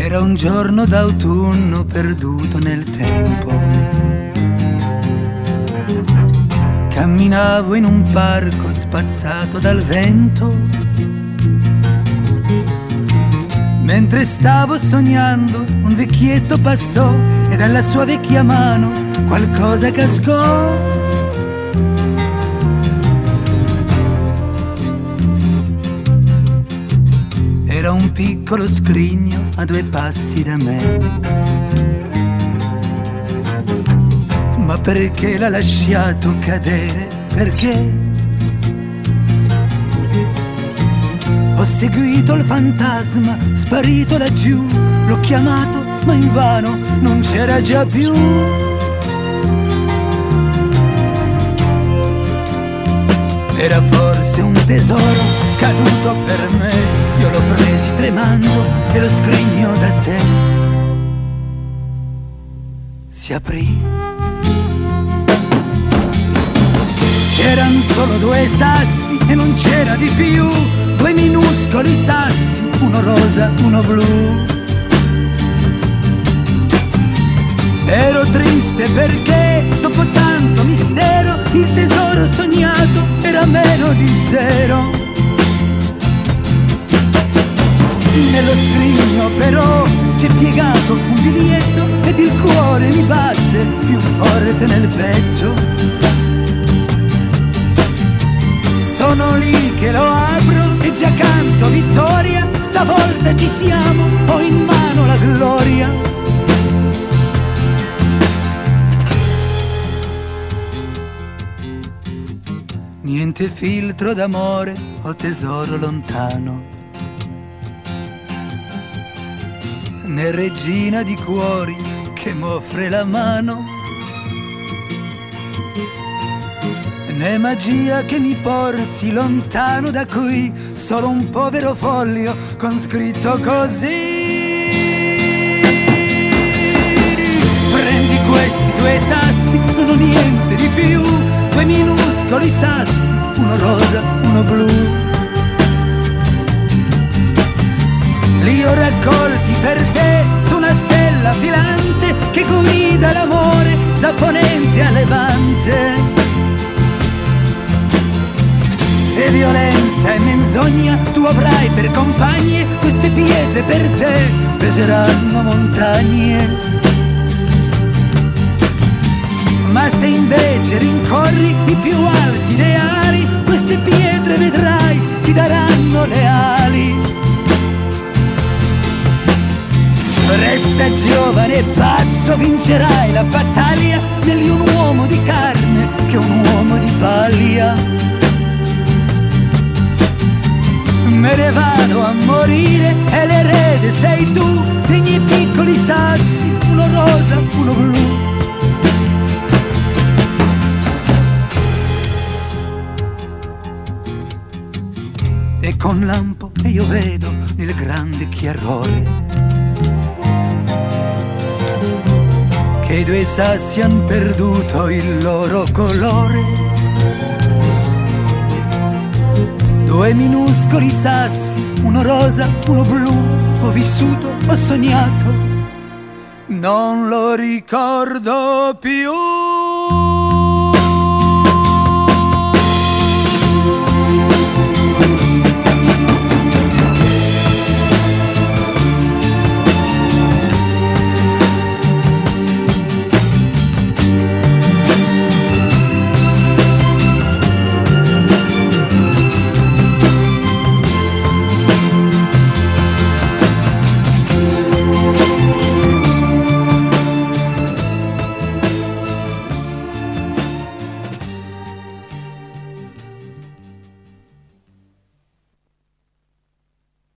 Era un giorno d'autunno perduto nel tempo. Camminavo in un parco spazzato dal vento. Mentre stavo sognando, un vecchietto passò e dalla sua vecchia mano qualcosa cascò. Era un piccolo scrigno a 2 passi da me. Ma perché l'ha lasciato cadere? Perché? Ho seguito il fantasma sparito laggiù, l'ho chiamato ma invano non c'era già più. Era forse un tesoro caduto per me, io l'ho presi tremando e lo scrigno da sé si aprì. C'eran solo 2 sassi e non c'era di più, 2 minuscoli sassi, uno rosa, uno blu. Ero triste perché dopo tanto mistero il tesoro sognato era meno di 0. Nello scrigno però c'è piegato un biglietto ed il cuore mi batte più forte nel petto. Sono lì che lo apro e già canto vittoria, stavolta ci siamo, ho in mano la gloria. Niente filtro d'amore o tesoro lontano, né regina di cuori che m'offre la mano, né magia che mi porti lontano da qui, solo un povero foglio con scritto così. Prendi questi 2 sassi, non ho niente di più, 2 minuscoli sassi, uno rosa, uno blu. Li ho raccolti per te su una stella filante che guida l'amore da ponente a levante. Se violenza e menzogna tu avrai per compagne, queste pietre per te peseranno montagne. Ma se invece rincorri i più alti ideali, queste pietre vedrai ti daranno le ali. Resta giovane e pazzo, vincerai la battaglia, meglio un uomo di carne che un uomo di paglia. Me ne vado a morire e l'erede sei tu dei miei piccoli sassi, uno rosa, uno blu. E con lampo e io vedo nel grande chiarore che i 2 sassi han perduto il loro colore. 2 minuscoli sassi, uno rosa, uno blu. Ho vissuto, ho sognato, non lo ricordo più.